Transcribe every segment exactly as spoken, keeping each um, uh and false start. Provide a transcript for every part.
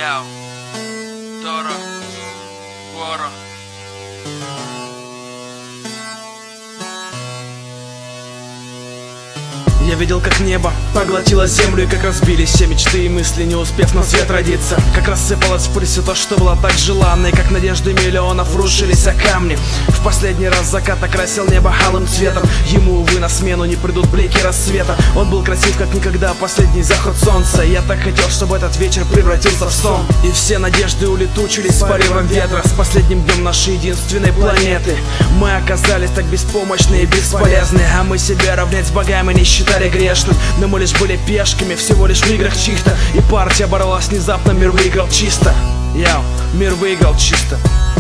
Яу, Торо, Воро. Я видел, как небо поглотило землю, и как разбились все мечты и мысли, не успев на свет родиться. Как рассыпалось в пыль все то, что было так желанно, и как надежды миллионов рушились о камни. В последний раз закат окрасил небо алым цветом. Ему, увы, на смену не придут блики рассвета. Он был красив, как никогда, последний заход солнца. Я так хотел, чтобы этот вечер превратился в сон, и все надежды улетучились с порывом ветра. С последним днем нашей единственной планеты мы оказались так беспомощны и бесполезны, а мы себя равнять с богами не считали грешным. Но мы лишь были пешками, всего лишь в играх чьих-то, и партия боролась внезапно, мир выиграл чисто. Яу, мир выиграл чисто.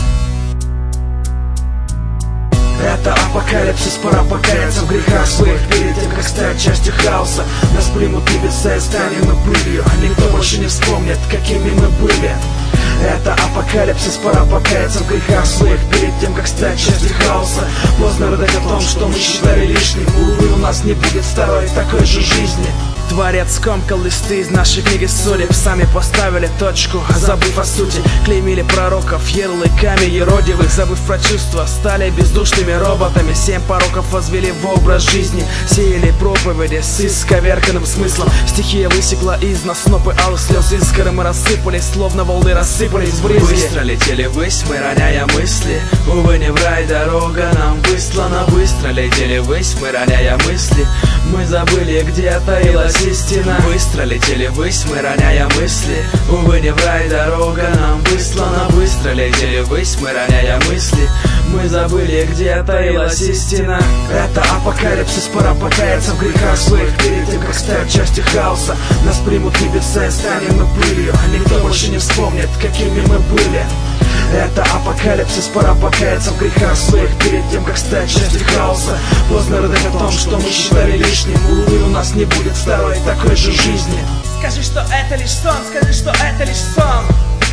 Это апокалипсис, пора покаяться в грехах своих перед тем, как стать частью хаоса. Нас примут небеса и станем мы пылью, а никто больше не вспомнит, какими мы были. Это апокалипсис, пора покаяться в грехах своих перед тем, как стать частью хаоса. Поздно рыдать о том, что мы считали лишним. Увы, у нас не будет второй такой же жизни. Творец скомкал листы из нашей книги судеб. Сами поставили точку, забыв о сути. Клеймили пророков ярлыками еродивых. Забыв про чувства, стали бездушными роботами. Семь пороков возвели в образ жизни. Сеяли проповеди с исковерканным смыслом. Стихия высекла из нас снопы алых слез. Искры мы рассыпались, словно волны рассыпались в брызги. Быстро летели ввысь, мы роняя мысли. Увы, не в рай дорога нам выслана. Быстро летели ввысь, мы роняя мысли. Мы забыли, где таилась истина. Быстро летели ввысь, мы роняя мысли. Увы, не в рай дорога нам выслана. Быстро летели ввысь, мы роняя мысли. Мы забыли, где таилась истина. Это апокалипсис, пора покаяться в грехах своих перед тем, как стать частью хаоса. Нас примут небеса и станем мы пылью, а никто больше не вспомнит, какими мы были. Это апокалипсис, пора покаяться в грехах своих перед тем, как стать частью хаоса. Поздно рыдать о том, что мы считали лишним. Увы, у нас не будет второй такой же жизни. Скажи, что это лишь сон, скажи, что это лишь сон.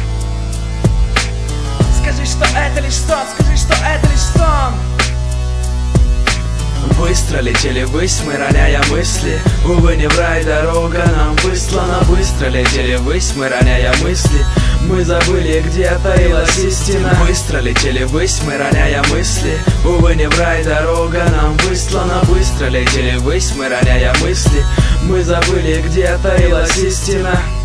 Скажи, что это лишь сон, скажи, что это лишь сон. Быстро летели ввысь, мы роняя мысли. Увы, не в рай дорога нам выслана. Быстро летели ввысь, мы роняя мысли. Мы забыли, где таилась истина. Быстро летели ввысь, мы роняя мысли. Увы, не в рай дорога нам выслана. Быстро летели ввысь, мы роняя мысли. Мы забыли, где таилась истина.